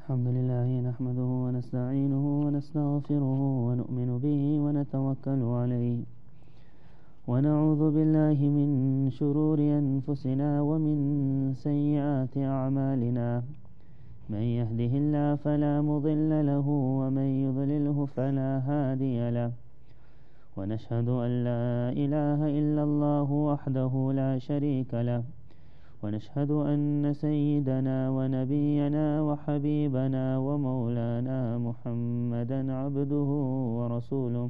الحمد لله نحمده ونستعينه ونستغفره ونؤمن به ونتوكل عليه ونعوذ بالله من شرور أنفسنا ومن سيئات أعمالنا من يهده الله فلا مضل له ومن يضلله فلا هادي له ونشهد أن لا إله إلا الله وحده لا شريك له ونشهد أن سيدنا ونبينا وحبيبنا ومولانا محمدا عبده ورسوله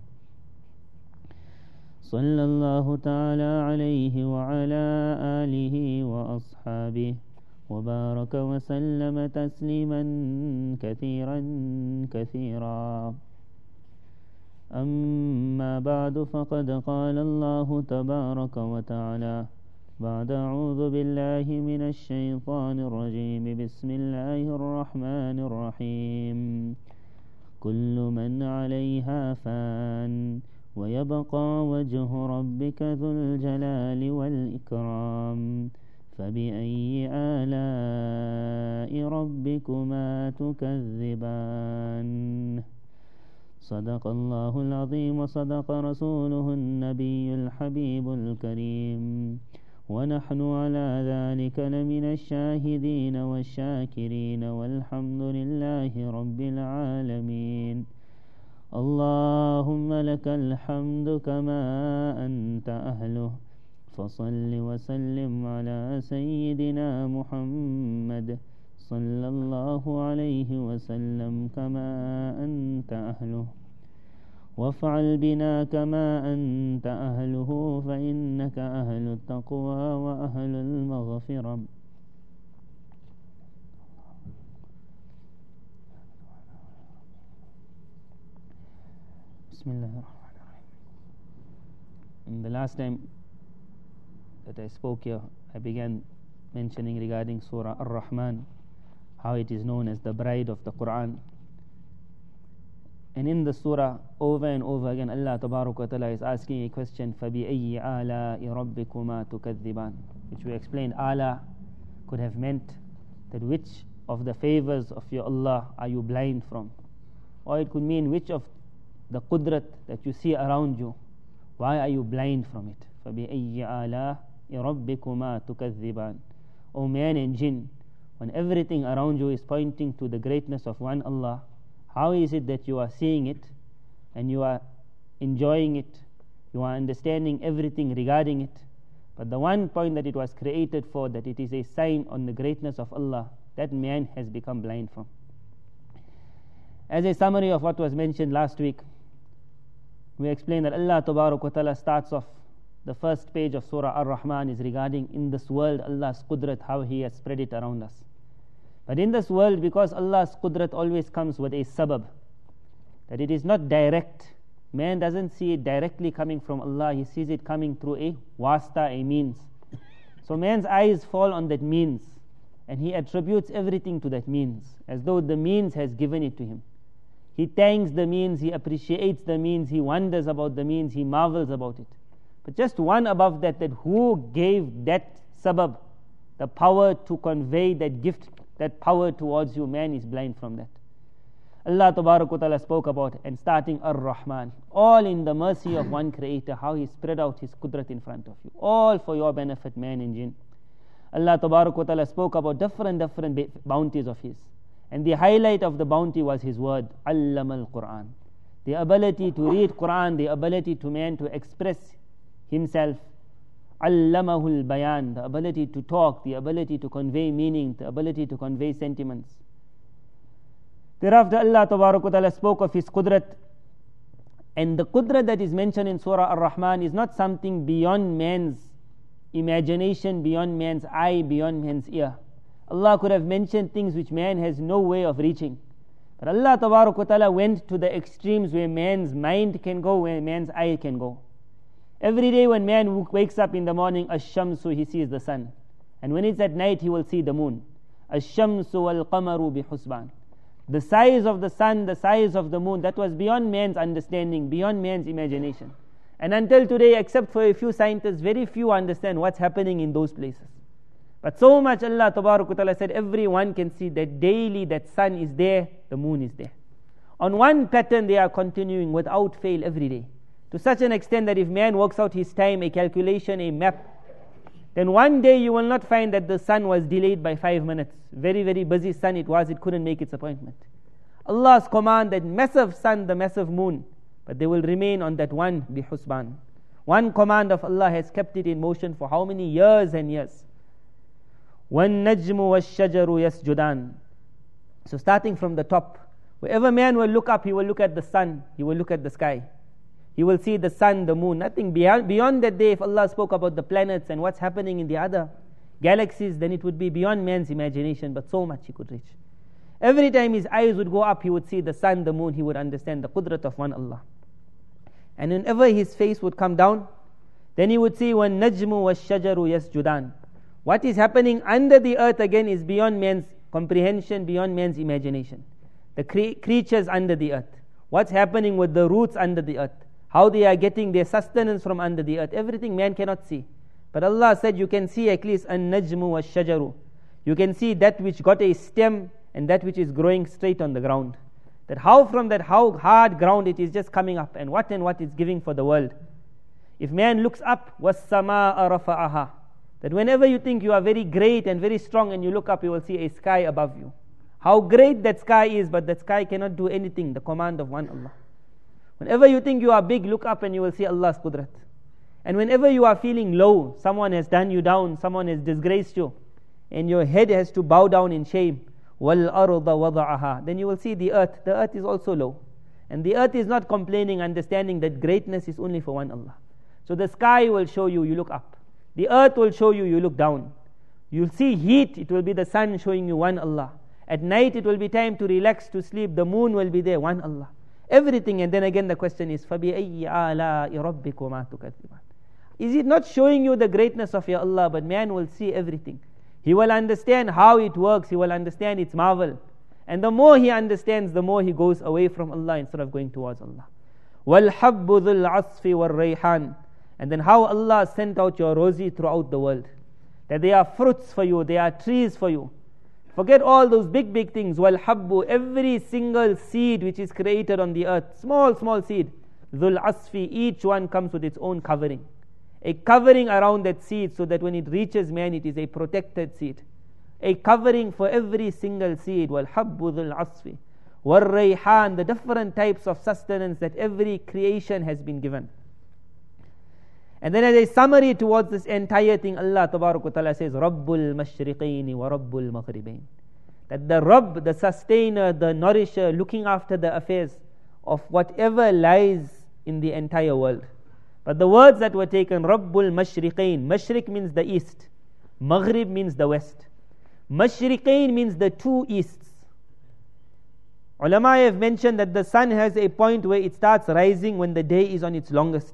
صلى الله تعالى عليه وعلى آله وأصحابه وبارك وسلم تسليما كثيرا كثيرا أما بعد فقد قال الله تبارك وتعالى بعد أعوذ بالله من الشيطان الرجيم بسم الله الرحمن الرحيم كل من عليها فان ويبقى وجه ربك ذو الجلال والإكرام فبأي آلاء ربكما تكذبان صدق الله العظيم وصدق رسوله النبي الحبيب الكريم ونحن على ذلك لمن الشاهدين والشاكرين والحمد لله رب العالمين اللهم لك الحمد كما أنت أهله فصل وسلم على سيدنا محمد صلى الله عليه وسلم كما أنت أهله وافعل بنا كما أنت أهله فإنك أهل التقوى وأهل المغفرة بسم الله الرحمن الرحيم. The last time that I spoke here, I began mentioning regarding Surah Ar-Rahman, how it is known as the bride of the Quran. And in the surah, over and over again, Allah Tabaraka wa Ta'ala is asking a question, فَبِأَيِّ آلَاءِ رَبِّكُمَا تُكَذِّبَانِ, which we explained, ala could have meant that which of the favors of your Allah are you blind from? Or it could mean which of the qudrat that you see around you, why are you blind from it? فَبِأَيِّ آلَاءِ رَبِّكُمَا تُكَذِّبَانِ. O man and jinn, when everything around you is pointing to the greatness of one Allah, how is it that you are seeing it and you are enjoying it, you are understanding everything regarding it, but the one point that it was created for, that it is a sign on the greatness of Allah, that man has become blind from? As a summary of what was mentioned last week, we explained that Allah Tabaraka wa Ta'ala starts off the first page of Surah Ar-Rahman is regarding in this world Allah's qudrat, how He has spread it around us. But in this world, because Allah's qudrat always comes with a sabab, that it is not direct, man doesn't see it directly coming from Allah, he sees it coming through a wasta, a means. So man's eyes fall on that means, and he attributes everything to that means, as though the means has given it to him. He thanks the means, he appreciates the means, he wonders about the means, he marvels about it. But just one above that, that who gave that sabab the power to convey that gift, that power towards you, man is blind from that. Allah Tabaraka wa Ta'ala spoke about, and starting Ar-Rahman, all in the mercy of one creator, how He spread out His qudrat in front of you, all for your benefit, man and jinn. Allah Tabaraka wa Ta'ala spoke about different bounties of His, and the highlight of the bounty was His word, Allama al-Quran, the ability to read Quran, the ability to man to express himself, Allamahul Bayan, the ability to talk, the ability to convey meaning, the ability to convey sentiments. Thereafter Allah Tabaraka wa Ta'ala spoke of His qudrat, and the qudrat that is mentioned in Surah Ar-Rahman is not something beyond man's imagination, beyond man's eye, beyond man's ear. Allah could have mentioned things which man has no way of reaching, but Allah Tabaraka wa Ta'ala went to the extremes where man's mind can go, where man's eye can go. Every day when man wakes up in the morning, ash-shamsu, he sees the sun. And when it's at night, he will see the moon. Ash-shamsu wal-qamaru bi-husban. The size of the sun, the size of the moon, that was beyond man's understanding, beyond man's imagination. And until today, except for a few scientists, very few understand what's happening in those places. But so much Allah Ta'ala said, everyone can see that daily that sun is there, the moon is there. On one pattern they are continuing without fail every day. To such an extent that if man works out his time, a calculation, a map, then one day you will not find that the sun was delayed by 5 minutes. Very, very busy sun it was, it couldn't make its appointment. Allah's command, that massive sun, the massive moon, but they will remain on that one bihusban. One command of Allah has kept it in motion for how many years and years. وَالنَّجْمُ وَالشَّجَرُ يَسْجُدَانِ. So starting from the top, wherever man will look up, he will look at the sun, he will look at the sky. He will see the sun, the moon, nothing beyond that day. If Allah spoke about the planets and what's happening in the other galaxies, then it would be beyond man's imagination, but so much he could reach. Every time his eyes would go up, he would see the sun, the moon, he would understand the qudrat of one Allah. And whenever his face would come down, then he would see وَالنَّجْمُ وَالشَّجَرُ يَسْجُدَانِ. What is happening under the earth again is beyond man's comprehension, beyond man's imagination. The creatures under the earth. What's happening with the roots under the earth. How they are getting their sustenance from under the earth. Everything man cannot see. But Allah said you can see at least an-najmu wash-shajaru. You can see that which got a stem and that which is growing straight on the ground. That how from that how hard ground it is just coming up, and what it's giving for the world. If man looks up, was-samaa'a rafa'aha. That whenever you think you are very great and very strong and you look up, you will see a sky above you. How great that sky is, but that sky cannot do anything, the command of one Allah. Whenever you think you are big, look up and you will see Allah's qudrat. And whenever you are feeling low, someone has done you down, someone has disgraced you, and your head has to bow down in shame, وَالْأَرْضَ وَضَعَهَا, then you will see the earth is also low. And the earth is not complaining, understanding that greatness is only for one Allah. So the sky will show you, you look up. The earth will show you, you look down. You'll see heat, it will be the sun showing you one Allah. At night it will be time to relax, to sleep, the moon will be there, one Allah. Everything, and then again the question is, فَبِأَيِّ آلَاءِ رَبِّكُمَا تُكَذِّبَانِ. Is it not showing you the greatness of your Allah, but man will see everything. He will understand how it works, he will understand its marvel. And the more he understands, the more he goes away from Allah instead of going towards Allah. وَالْحَبُّ ذُو الْعَصْفِ وَالرَّيْحَانِ. And then how Allah sent out your rosy throughout the world. That they are fruits for you, they are trees for you. Forget all those big things. وَالْحَبُّ, every single seed which is created on the earth, small seed. ذُو الْعَصْفِ, each one comes with its own covering. A covering around that seed so that when it reaches man, it is a protected seed. A covering for every single seed. وَالْحَبُّ ذُو الْعَصْفِ وَالرَّيْحَانِ, the different types of sustenance that every creation has been given. And then as a summary towards this entire thing, Allah Ta'ala says, Rabbul Mashriqaini wa Rabbul Maghribain. That the Rabb, the sustainer, the nourisher, looking after the affairs of whatever lies in the entire world. But the words that were taken, Rabbul Mashriqain. Mashriq means the east. Maghrib means the west. Mashriqain means the two easts. Ulama have mentioned that the sun has a point where it starts rising when the day is on its longest.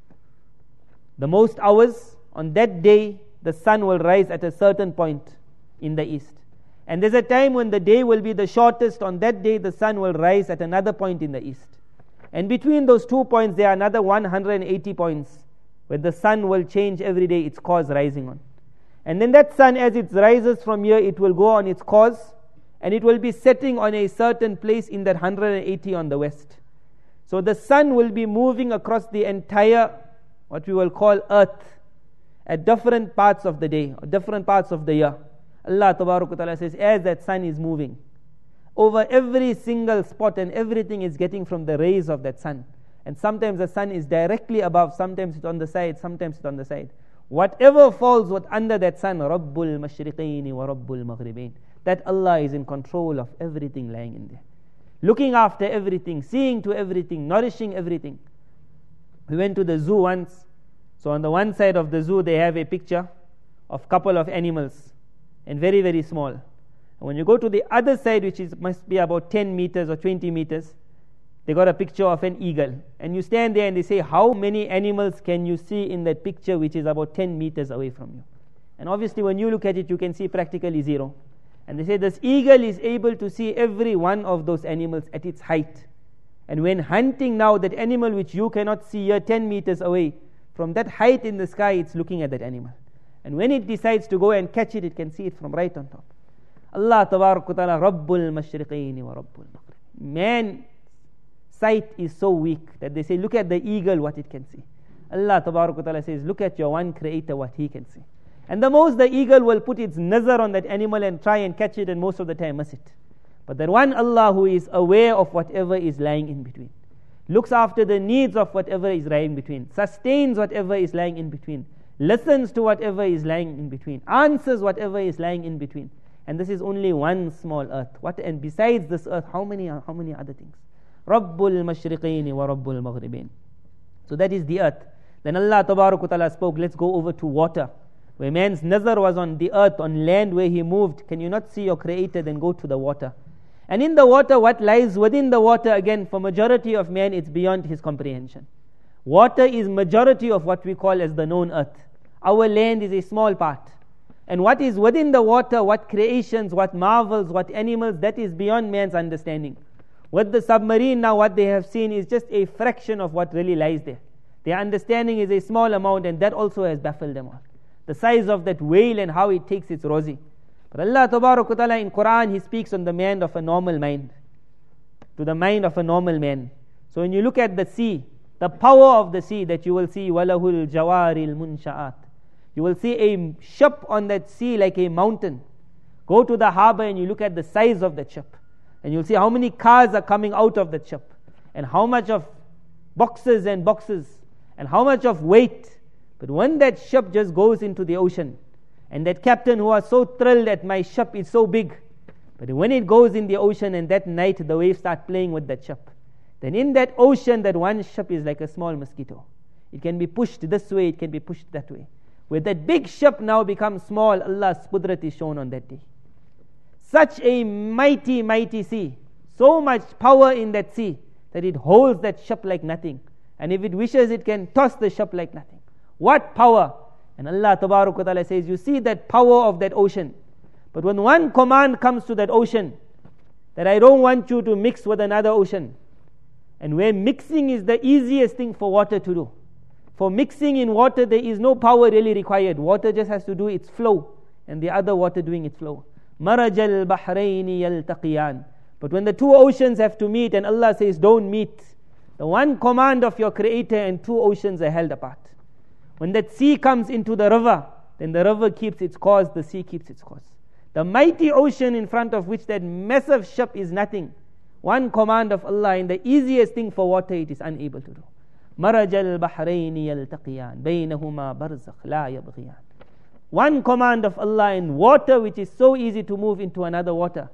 The most hours, on that day, the sun will rise at a certain point in the east. And there's a time when the day will be the shortest. On that day, the sun will rise at another point in the east. And between those 2 points, there are another 180 points where the sun will change every day its course rising on. And then that sun, as it rises from here, it will go on its course, and it will be setting on a certain place in that 180 on the west. So the sun will be moving across the entire, what we will call earth, at different parts of the day, or different parts of the year. Allah Ta'ala says, as that sun is moving, over every single spot and everything is getting from the rays of that sun. And sometimes the sun is directly above, sometimes it's on the side, sometimes it's on the side. Whatever falls under that sun, Rabbul Mashriqaini wa Rabbul Maghribain, that Allah is in control of everything lying in there. Looking after everything, seeing to everything, nourishing everything. We went to the zoo once. So on the one side of the zoo, they have a picture of a couple of animals, and very, very small. And when you go to the other side, which must be about 10 meters or 20 meters, they got a picture of an eagle. And you stand there and they say, how many animals can you see in that picture which is about 10 meters away from you? And obviously when you look at it, you can see practically zero. And they say this eagle is able to see every one of those animals at its height. And when hunting now, that animal which you cannot see here 10 meters away, from that height in the sky, it's looking at that animal. And when it decides to go and catch it, it can see it from right on top. Allah Tabarak wa Ta'ala, Rabbul Mashriqaini wa Rabbul Maghrib. Man's sight is so weak that they say, look at the eagle, what it can see. Allah Tabarak wa Ta'ala says, look at your one creator, what he can see. And the most the eagle will put its nazar on that animal and try and catch it, and most of the time miss it. But that one Allah who is aware of whatever is lying in between, looks after the needs of whatever is lying in between, sustains whatever is lying in between, listens to whatever is lying in between, answers whatever is lying in between. And this is only one small earth. And besides this earth, how many other things? Rabbul Mashriqaini wa Rabbul Maghribain. So that is the earth. Then Allah Tabarak wa Ta'ala spoke, let's go over to water. Where man's nazar was on the earth, on land where he moved. Can you not see your creator? Then go to the water. And in the water, what lies within the water, again, for majority of man, it's beyond his comprehension. Water is majority of what we call as the known earth. Our land is a small part. And what is within the water, what creations, what marvels, what animals, that is beyond man's understanding. With the submarine now, what they have seen is just a fraction of what really lies there. Their understanding is a small amount, and that also has baffled them all. The size of that whale and how it takes its rosy. But Allah Tabarak wa Ta'ala in Quran, He speaks on the mind of a normal mind, to the mind of a normal man. So when you look at the sea, the power of the sea, that you will see walahul jawaril munsha'at. You will see a ship on that sea like a mountain. Go to the harbor and you look at the size of that ship, and you'll see how many cars are coming out of that ship, and how much of boxes and boxes, and how much of weight. But when that ship just goes into the ocean, and that captain who was so thrilled that my ship is so big, but when it goes in the ocean and that night the waves start playing with that ship, then in that ocean that one ship is like a small mosquito. It can be pushed this way, it can be pushed that way. Where that big ship now becomes small, Allah's qudrat is shown on that day. Such a mighty, mighty sea, so much power in that sea that it holds that ship like nothing. And if it wishes, it can toss the ship like nothing. What power! And Allah Tabarak wa Ta'ala says, you see that power of that ocean. But when one command comes to that ocean, that I don't want you to mix with another ocean, and where mixing is the easiest thing for water to do. For mixing in water, there is no power really required. Water just has to do its flow, and the other water doing its flow. Marajal Bahrayni yaltaqiyan. But when the two oceans have to meet, and Allah says, don't meet, the one command of your Creator and two oceans are held apart. When that sea comes into the river, then the river keeps its course, the sea keeps its course. The mighty ocean in front of which that massive ship is nothing. One command of Allah, and the easiest thing for water, it is unable to do. Marajal Bahrayni yaltaqiyan baynahuma barzakh la yabghiyan. One command of Allah in water, which is so easy to move into another water,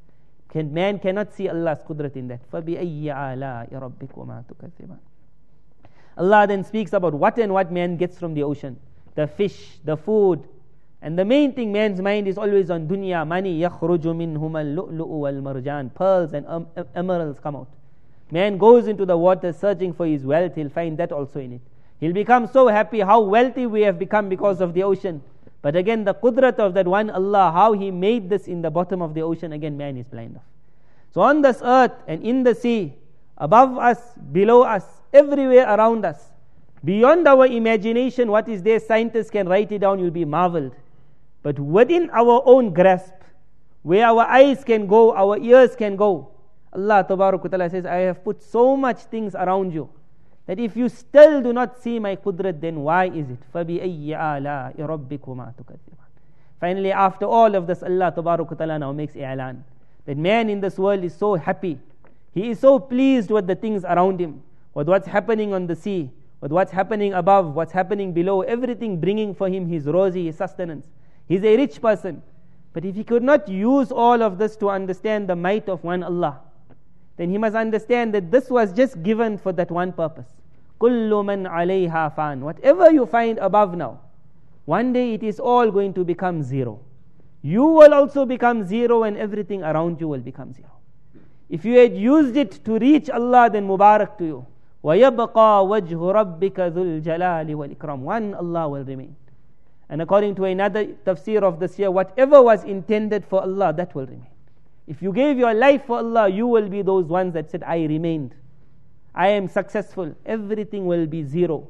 man cannot see Allah's qudrat in that. فَبِأَيِّ آلَاءِ رَبِّكُمَا تُكَذِّبَانِ. Allah then speaks about what and what man gets from the ocean. The fish, the food. And the main thing, man's mind is always on dunya, money. يَخْرُجُ مِنْهُمَا اللُّؤْلُؤُ وَالْمَرْجَانِ. Pearls and emeralds come out. Man goes into the water searching for his wealth, he'll find that also in it. He'll become so happy how wealthy we have become because of the ocean. But again, the qudrat of that one Allah, how He made this in the bottom of the ocean, again man is blind of. So on this earth and in the sea, above us, below us, everywhere around us, beyond our imagination, what is there, scientists can write it down, you'll be marveled. But within our own grasp, where our eyes can go, our ears can go, Allah Tabarak wa Ta'ala says, I have put so much things around you, that if you still do not see my qudrat, then why is it? فَبِأَيِّ آلَاءِ رَبِّكُمَا تُكَذِّبَانِ. Finally, after all of this, Allah Tabarak wa Ta'ala now makes i'lan, that man in this world is so happy. He is so pleased with the things around him, with what's happening on the sea, with what's happening above, what's happening below, everything bringing for him his rosy, his sustenance. He's a rich person. But if he could not use all of this to understand the might of one Allah, then he must understand that this was just given for that one purpose. كُلُّ مَنْ عَلَيْهَا فَانٍ. Whatever you find above now, one day it is all going to become zero. You will also become zero, and everything around you will become zero. If you had used it to reach Allah, then Mubarak to you. وَيَبْقَى وَجْهُ رَبِّكَ ذُو الْجَلَالِ وَالْإِكْرَامِ. One Allah will remain. And according to another tafsir of this year, whatever was intended for Allah, that will remain. If you gave your life for Allah, you will be those ones that said, I remained, I am successful. Everything will be zero.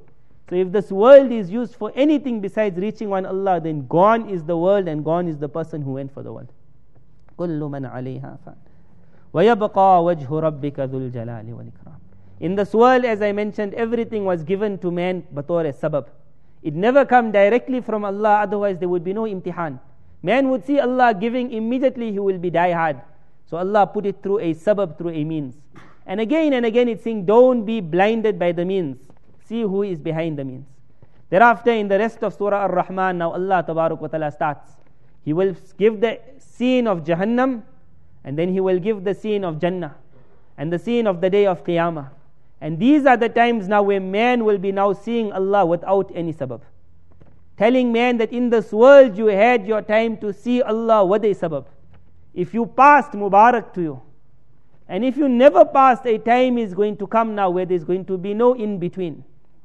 So if this world is used for anything besides reaching one Allah, then gone is the world and gone is the person who went for the world. كُلُّ مَنْ عَلَيْهَا فَانٍ وَيَبْقَى وَجْهُ رَبِّكَ ذُو الْجَلَالِ وَالْإِكْرَامِ. In this world, as I mentioned, everything was given to man bator as sabab. It never come directly from Allah, otherwise there would be no imtihan. Man would see Allah giving, immediately he will be die hard. So Allah put it through a sabab, through a means. And again it's saying, don't be blinded by the means. See who is behind the means. Thereafter, in the rest of Surah Ar-Rahman, now Allah Tabarak wa Ta'ala starts. He will give the scene of Jahannam, and then He will give the scene of Jannah, and the scene of the day of Qiyamah. And these are the times now where man will be now seeing Allah without any sabab. Telling man that in this world you had your time to see Allah with a sabab. If you passed, Mubarak to you. And if you never passed, a time is going to come now where there's going to be no in-between.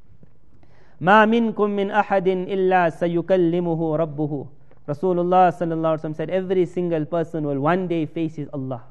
مَا مِنْكُم مِّنْ أَحَدٍ إِلَّا سَيُكَلِّمُهُ رَبُّهُ. Rasulullah sallallahu alaihi wasallam said, every single person will one day face his Allah.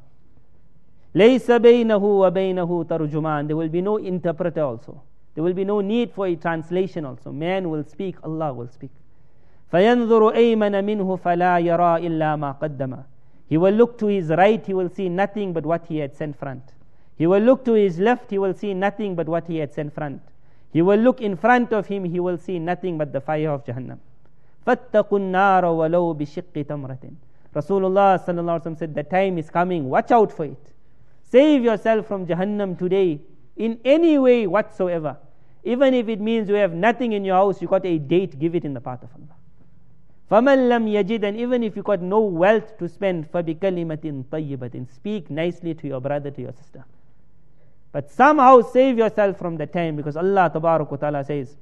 لَيْسَ بَيْنَهُ وَبَيْنَهُ تَرْجُمَانٍ. There will be no interpreter also. There will be no need for a translation also. Man will speak, Allah will speak. فَيَنْظُرُ أَيْمَنَ مِنْهُ فَلَا يَرَى إِلَّا مَا قَدَّمَ. He will look to his right, he will see nothing but what he had sent front. He will look to his left, he will see nothing but what he had sent front. He will look in front of him, he will see nothing but the fire of Jahannam. فَاتَّقُوا النَّارَ وَلَوْ بِشِقِّ تَمْرَةٍ. Rasulullah sallallahu alaihi wasallam said, the time is coming, watch out for it. Save yourself from Jahannam today, in any way whatsoever. Even if it means you have nothing in your house, you got a date, give it in the path of Allah. فَمَنْ لَمْ يَجِدْ. And even if you got no wealth to spend, فَبِكَلِمَةٍ طَيِّبَةٍ. Speak nicely to your brother, to your sister. But somehow save yourself from the time, because Allah Tabarak wa Ta'ala says,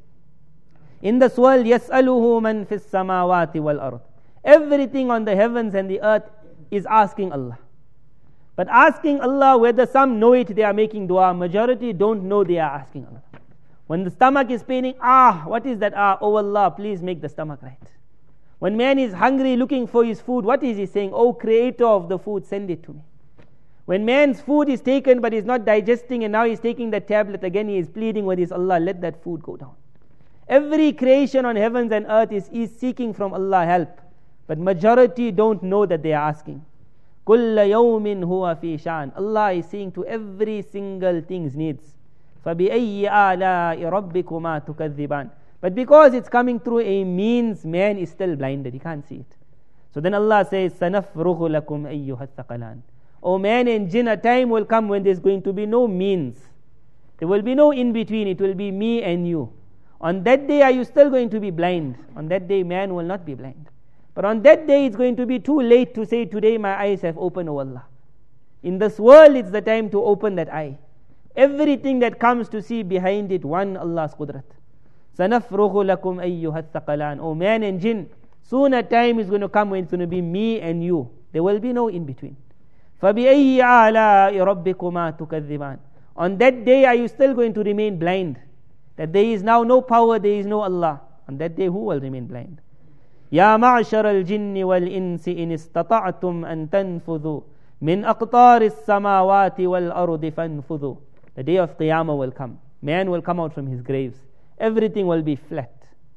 in this world, يَسْأَلُهُ مَنْ فِي السَّمَاوَاتِ وَالْأَرْضِ. Everything on the heavens and the earth is asking Allah. But asking Allah, whether some know it, they are making dua. Majority don't know, they are asking Allah. When the stomach is paining, what is that? Oh Allah, please make the stomach right. When man is hungry, looking for his food, what is he saying? Oh Creator of the food, send it to me. When man's food is taken but he's not digesting, and now he's taking the tablet, again he is pleading with his Allah, let that food go down. Every creation on heavens and earth is seeking from Allah help. But majority don't know that they are asking. كُلَّ يَوْمٍ هُوَ فِي شَأْنٍ. Allah is seeing to every single thing's needs. فَبِأَيِّ آلَاءِ رَبِّكُمَا تُكَذِّبَانِ. But because it's coming through a means, man is still blinded, he can't see it. So then Allah says, سَنَفْرُغُ لَكُمْ أَيُّهَا الثَّقَلَانِ. O man and jinn, a time will come when there's going to be no means. There will be no in-between, it will be me and you. On that day, are you still going to be blind? On that day, man will not be blind. But on that day, it's going to be too late to say, today my eyes have opened, O Allah. In this world, it's the time to open that eye. Everything that comes to see behind it, one Allah's qudrat. سَنَفْرُغُ لَكُمْ أَيُّهَا الثَّقَلَانِ. O man and jinn, soon a time is going to come when it's going to be me and you. There will be no in-between. فَبِأَيِّ آلَاءِ رَبِّكُمَا تُكَذِّبَانِ. On that day, are you still going to remain blind? That there is now no power, there is no Allah. On that day, who will remain blind? يَا مَعْشَرَ الْجِنِّ وَالْإِنسِ إِنِ اسْتَطَعْتُمْ أَن تَنْفُذُوا مِنْ أَقْطَارِ السَّمَاوَاتِ وَالْأَرْضِ فَانْفُذُوا. The day of Qiyamah will come. Man will come out from his graves. Everything will be flat.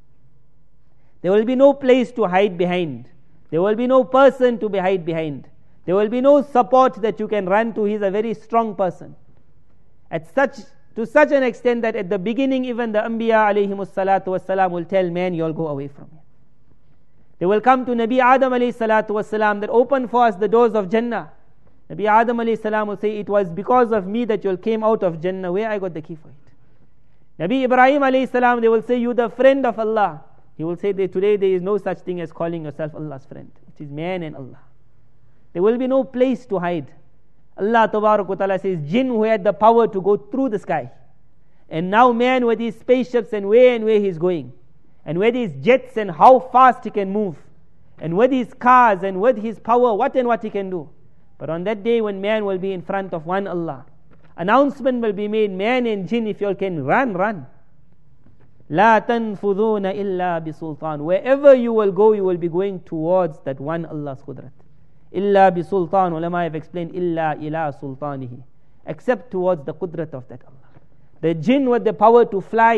There will be no place to hide behind. There will be no person to hide behind. There will be no support that you can run to. He's a very strong person. To such an extent that at the beginning, even the Anbiya alayhimus salatu wassalam will tell man, you'll go away from me. They will come to Nabi Adam alayhi salatu wassalam that open for us the doors of Jannah. Nabi Adam alayhi salam will say, it was because of me that you came out of Jannah. Where I got the key for it? Nabi Ibrahim alayhi salam, they will say, you the friend of Allah. He will say that today there is no such thing as calling yourself Allah's friend. It is man and Allah. There will be no place to hide. Allah Tabarak wa Ta'ala says, jinn who had the power to go through the sky. And now man with his spaceships and where he's going. And with his jets and how fast he can move. And with his cars and with his power, what and what he can do. But on that day when man will be in front of one Allah, announcement will be made, man and jinn, if you all can run, run. La tanfuduna illa bisultan. Wherever you will go, you will be going towards that one Allah's qudrat. Illa bisultan. Ulama have explained, illa ila sultanihi. Except towards the qudrat of that Allah. The jinn with the power to fly,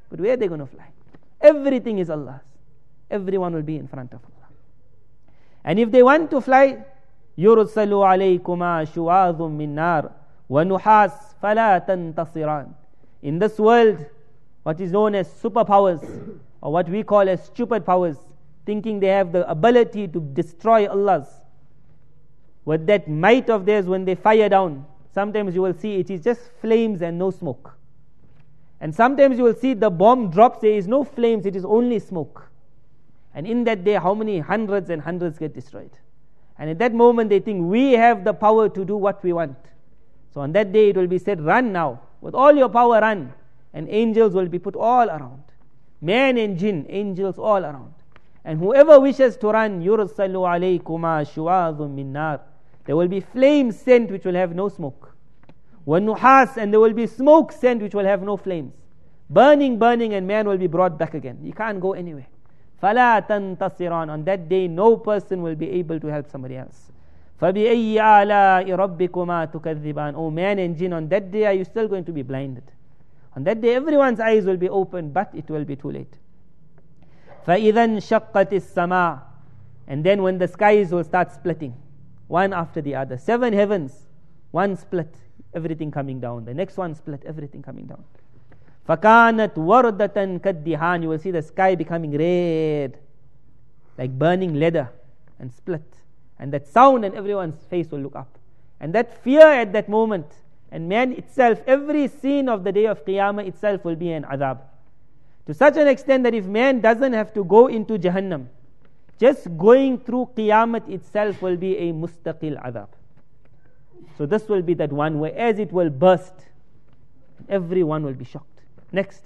But where are they going to fly? Everything is Allah's. Everyone will be in front of Allah. And if they want to fly, يُرْسَلُ عَلَيْكُمَا شُوَاظٌ مِّن نَارٍ وَنُحَاسٌ فَلَا تَنْتَصِرَانِ. In this world, what is known as superpowers, or what we call as stupid powers, thinking they have the ability to destroy Allah's, with that might of theirs, when they fire down, sometimes you will see it is just flames and no smoke. And sometimes you will see the bomb drops, there is no flames, it is only smoke. And in that day, how many hundreds and hundreds get destroyed? And at that moment they think, we have the power to do what we want. So on that day it will be said, run now, with all your power run. And angels will be put all around. Man and jinn, angels all around. And whoever wishes to run, يُرْسَلُ عَلَيْكُمَا شُوَاظٌ مِّن نَارٍ. There will be flames sent which will have no smoke. وَنُحَاسٌ, and there will be smoke sent which will have no flames. Burning, and man will be brought back again. He can't go anywhere. فَلَا تَنْتَصِرَانِ. On that day, no person will be able to help somebody else. فَبِأَيِّ آلَاءِ رَبِّكُمَا تُكَذِّبَانِ. Oh man and jinn, on that day are you still going to be blinded? On that day everyone's eyes will be open, but it will be too late. فَإِذَا انشَقَّتِ السَّمَاءُ. And then when the skies will start splitting, one after the other. 7 heavens, one split, everything coming down. The next one split, everything coming down. فَكَانَتْ وَرْدَةً كَالدِّهَانِ. You will see the sky becoming red, like burning leather, and split. And that sound, and everyone's face will look up. And that fear at that moment, and man itself, every scene of the day of Qiyamah itself will be an adhab. To such an extent that if man doesn't have to go into Jahannam, just going through Qiyamah itself will be a mustaqil adhab. So this will be that one where as it will burst, everyone will be shocked. Next.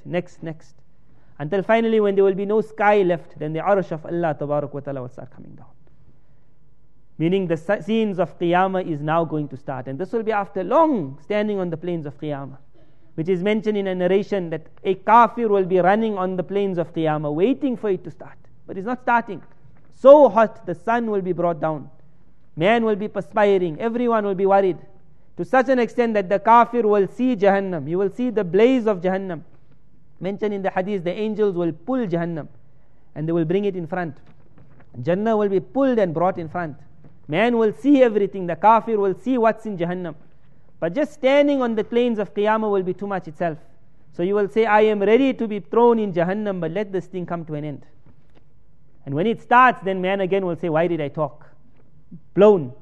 Until finally when there will be no sky left, then the arsh of Allah Tabarak wa Ta'ala will start coming down. Meaning the scenes of Qiyamah is now going to start. And this will be after long standing on the plains of Qiyamah, which is mentioned in a narration that a kafir will be running on the plains of Qiyamah, waiting for it to start. But it's not starting. So hot, the sun will be brought down. Man will be perspiring. Everyone will be worried. To such an extent that the kafir will see Jahannam. You will see the blaze of Jahannam. Mentioned in the hadith, the angels will pull Jahannam and they will bring it in front. Jannah will be pulled and brought in front. Man will see everything. The kafir will see what's in Jahannam. But just standing on the plains of Qiyamah will be too much itself. So you will say, I am ready to be thrown in Jahannam, but let this thing come to an end. And when it starts, then man again will say, why did I talk? Blown,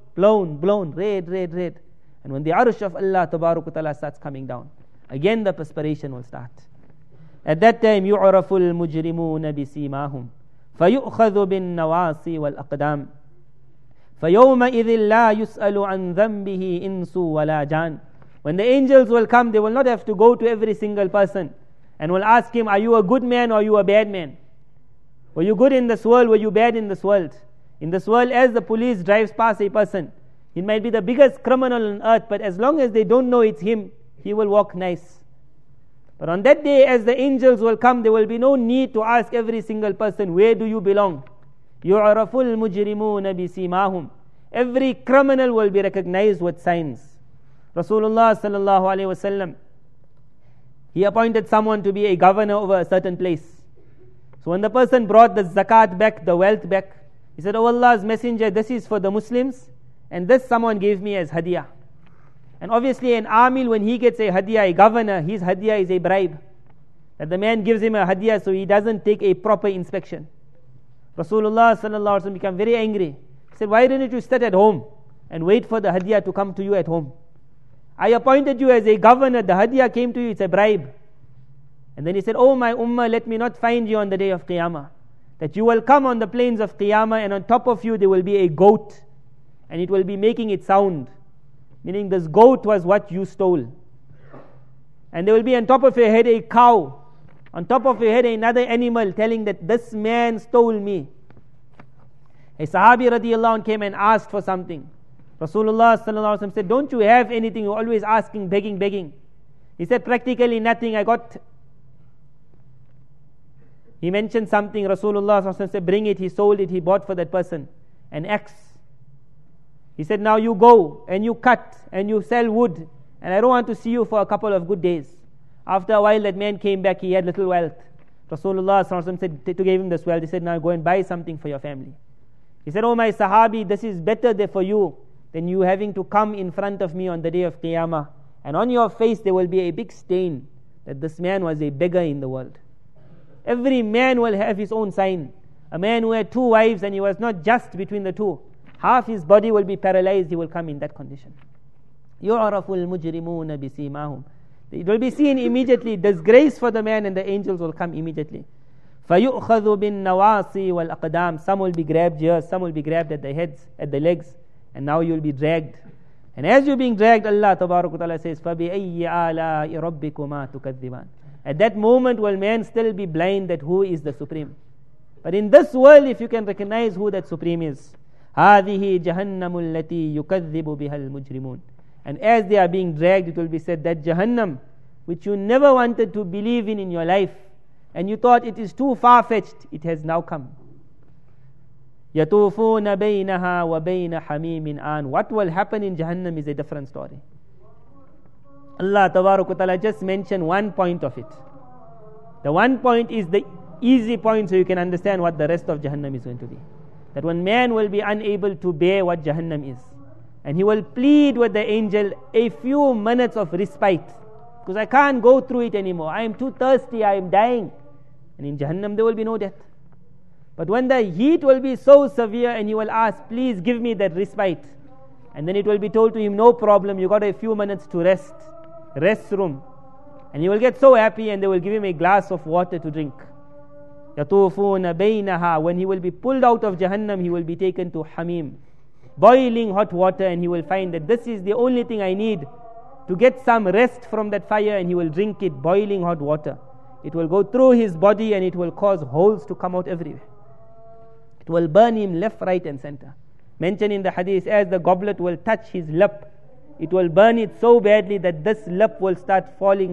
red. And when the arsh of Allah Tabarak wa Ta'ala starts coming down, again the perspiration will start. At that time, يُعْرَفُ الْمُجْرِمُونَ بِسِيمَاهُمْ فَيُؤْخَذُ بِالنَّوَاصِي وَالْأَقْدَامِ فَيَوْمَئِذٍ لَا يُسْأَلُ عَنْ ذَنْبِهِ إِنسُ وَلَا جَانٍ. When the angels will come, they will not have to go to every single person and will ask him, are you a good man or are you a bad man? Were you good in this world? Were you bad in this world? In this world, as the police drives past a person, he might be the biggest criminal on earth, but as long as they don't know it's him, he will walk nice. But on that day, as the angels will come, there will be no need to ask every single person, where do you belong? يُعْرَفُ الْمُجْرِمُونَ بِسِيمَاهُمْ. Every criminal will be recognized with signs. Rasulullah sallallahu alaihi wasallam, he appointed someone to be a governor over a certain place. So when the person brought the zakat back, the wealth back, he said, oh Allah's messenger, this is for the Muslims, and this someone gave me as hadiyah. And obviously an amil, when he gets a hadiyah, a governor, his hadiyah is a bribe. That the man gives him a hadiyah so he doesn't take a proper inspection. Rasulullah sallallahu alaihi wasallam became very angry. He said, why didn't you sit at home and wait for the hadiyah to come to you at home? I appointed you as a governor, the hadiyah came to you, it's a bribe. And then he said, oh my ummah, let me not find you on the day of Qiyamah. That you will come on the plains of Qiyamah and on top of you there will be a goat and it will be making its sound. Meaning this goat was what you stole. And there will be on top of your head a cow, on top of your head another animal telling that this man stole me. A Sahabi radiallahu anh came and asked for something. Rasulullah sallallahu alaihi wasallam said, don't you have anything? You're always asking, begging. He said, practically nothing. He mentioned something. Rasulullah sallallahu alaihi wasallam said, bring it. He sold it. He bought for that person an axe. He said, now you go and you cut and you sell wood, and I don't want to see you for a couple of good days. After a while, that man came back, he had little wealth. Rasulullah said, to give him this wealth, he said, now go and buy something for your family. He said, oh my Sahabi, this is better there for you than you having to come in front of me on the day of Qiyamah. And on your face there will be a big stain that this man was a beggar in the world. Every man will have his own sign. A man who had 2 wives and he was not just between the 2, half his body will be paralyzed, he will come in that condition. يُعْرَفُ الْمُجْرِمُونَ بِسِيمَاهُمْ. It will be seen immediately, disgrace for the man, and the angels will come immediately. فَيُؤْخَذُ بِالنَّوَاصِي وَالْأَقْدَامِ. Some will be grabbed here, some will be grabbed at the heads, at the legs, and now you will be dragged. And as you're being dragged, Allah Tabarak wa Ta'ala says, فَبِأَيِّ آلَاءِ رَبِّكُمَا تُكَذِّبَانِ. At that moment will man still be blind that who is the Supreme. But in this world, if you can recognize who that Supreme is, هَذِهِ جَهَنَّمُ الَّتِي يُكَذِّبُ بِهَا الْمُجْرِمُونَ. And as they are being dragged, it will be said that Jahannam, which you never wanted to believe in your life, and you thought it is too far-fetched, it has now come. يَطُوفُونَ بَيْنَهَا وَبَيْنَ حَمِيمٍ آنٍ. What will happen in Jahannam is a different story. Allah Tabarak wa Ta'ala just mentioned one point of it. The one point is the easy point, so you can understand what the rest of Jahannam is going to be. That when man will be unable to bear what Jahannam is, and he will plead with the angel a few minutes of respite, because I can't go through it anymore, I am too thirsty, I am dying. And in Jahannam there will be no death. But when the heat will be so severe, and he will ask, please give me that respite, and then it will be told to him, no problem, you got a few minutes to rest room, and he will get so happy, and they will give him a glass of water to drink. يَطُوفُونَ بَيْنَهَا. When he will be pulled out of Jahannam, he will be taken to Hamim, boiling hot water, and he will find that this is the only thing I need to get some rest from that fire, and he will drink it, boiling hot water. It will go through his body, and it will cause holes to come out everywhere. It will burn him left, right and center. Mentioned in the hadith, as the goblet will touch his lip, it will burn it so badly that this lip will start falling.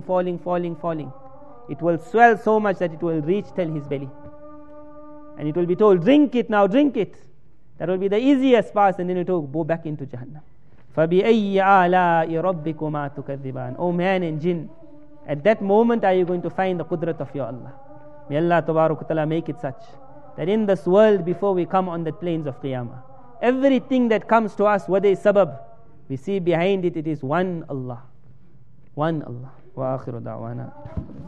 It will swell so much that it will reach till his belly. And it will be told, drink it now, drink it. That will be the easiest path, and then it will go back into Jahannam. فَبِأَيِّ آلَاءِ رَبِّكُمَا تُكَذِّبَانِ. O man and jinn, at that moment are you going to find the qudrat of your Allah. May Allah Tabarak wa Ta'ala make it such that in this world, before we come on the plains of Qiyamah, everything that comes to us with a sabab, we see behind it, it is one Allah. One Allah. Wa akhiru da'wana.